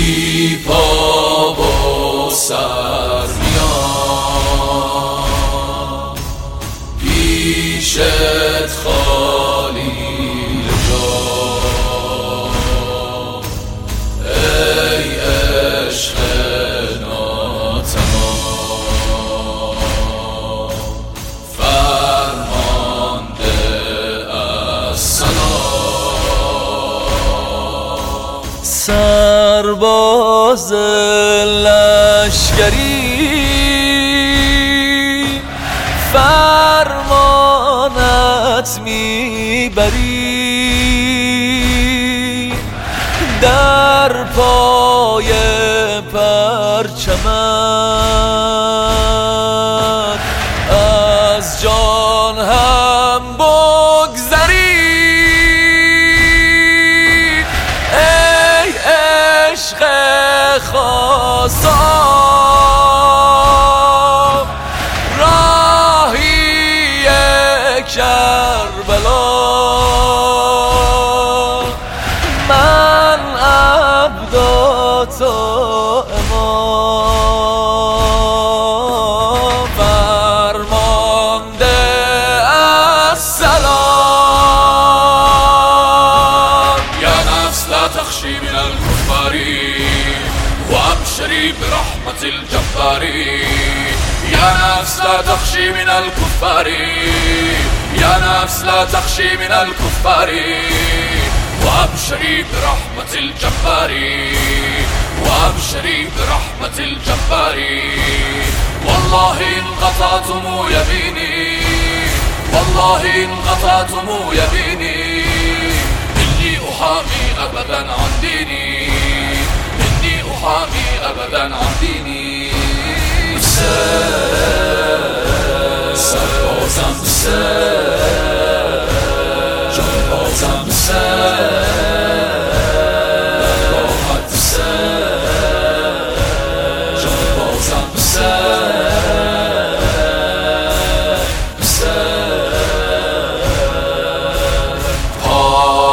بی پا و سر میام پیشت خالی جا، ای عشق ناتمام فرمانده از سلام. سرباز لشکری فرمانت میبری، در پای پرچمت از جان هم بگذری. ای عشق خاصان راهی کربلا، من عبد و تو امام فرمانده السلام. یا نفس لا تخشی من الكفار وابشری برحمة الجبار، یا نفس لا تخشی من الكفار، یا نفس لا تخشی من الكفار وابشری برحمة الجبار، وابشری برحمة الجبار. والله إن قطعتم يميني، والله إن قطعتم يميني، إني أحامي أبدا عن ديني، إني أحامي أبدا عن ديني. سربازم جانبازم راحت جانبازم پا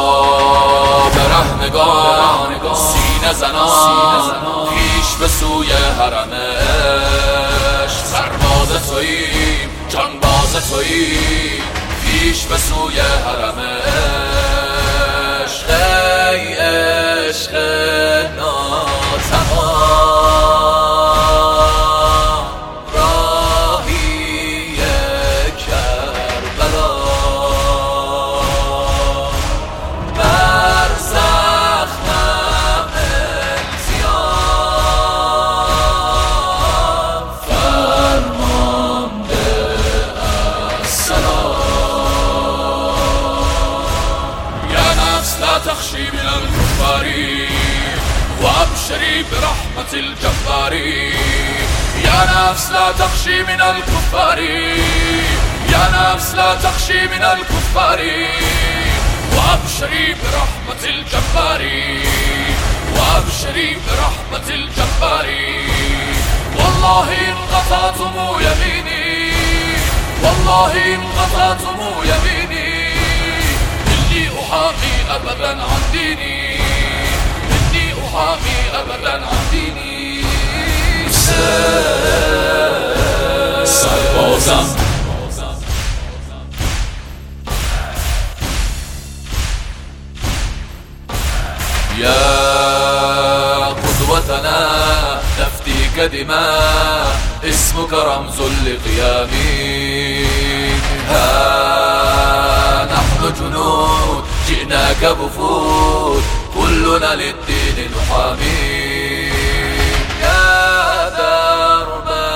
برهنگان سینه زنان پیش به سوی حرمش، سرباز توییم جانباز توییم پیش به سوی حرمش. ای عشق ناتمام راهی کربلا، بر زخمم التیام فرمانده لا تخشي من الكفار وابشري برحمة الجبار، يا نفس لا تخشي من الكفار، يا نفس لا تخشي من الكفار وابشري برحمة الجبار، وابشري برحمة الجبار. والله إن قطعتم يميني، والله إن قطعتم يميني، إني أحامي أبدا عن ديني، إني أحامي أبدا عن ديني. سربازم يا قدوتنا نفديك دماء، اسمك رمز لقيامي، ها نحن جنود جئناك بفود كلنا للدين نحامي. يا دربا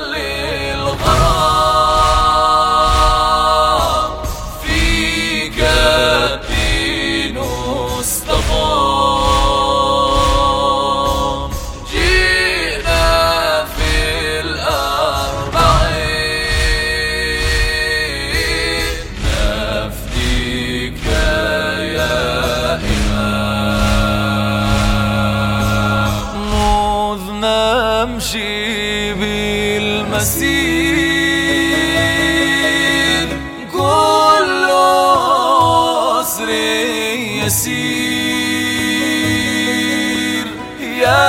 للغرام فيك الدين استقام، جئنا في الأربعين نفديك يا نمشي بالمسير كل عسر يسير، يا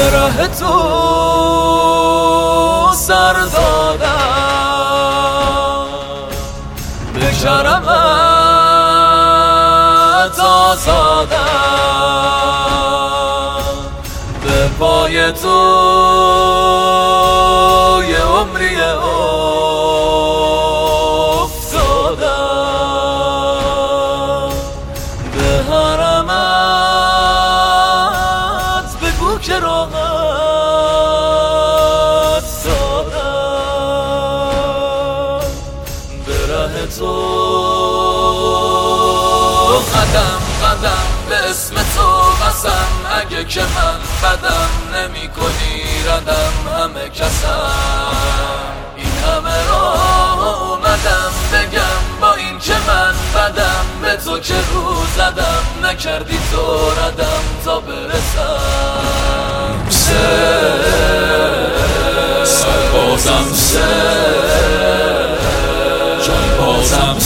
ره تو سر دادم، به کرمت آزادم، به پای تو یه عمری افتادم، به حرمت بگو که راحت دادم، به ره تو قدم قدم به اسم تو قسم، اگه که من بدم نمی کنی ردم همه کسم، این همه راه اومدم بگم با این که من بدم، به تو که رو زدم نکردی تو ردم تا برسم. سربازم جان بازم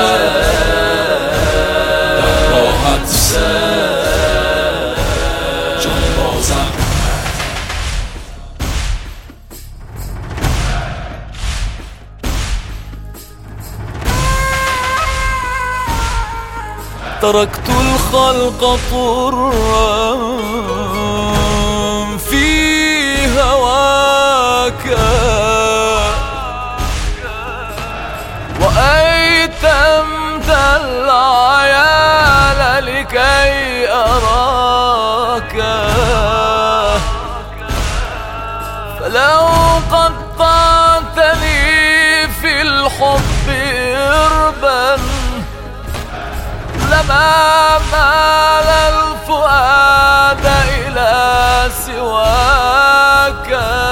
در راحت جان بازم. تركت الخلق طرا في هواك، وأيتمت العيال لكي أراك، فلو قطعتني في الحب إربا لما مال الفؤاد إلى سواك،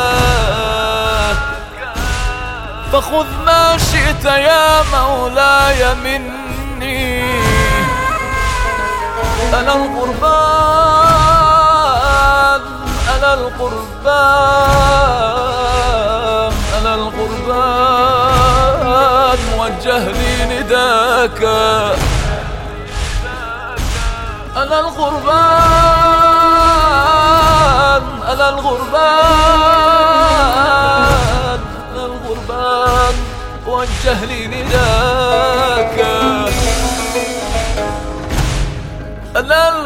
فخذ ما شئت يا مولاي مني، أنا القربان أنا القربان أنا القربان، موجه لي نداك، أنا القربان أنا القربان أنا القربان، وجه لي نداك، أنا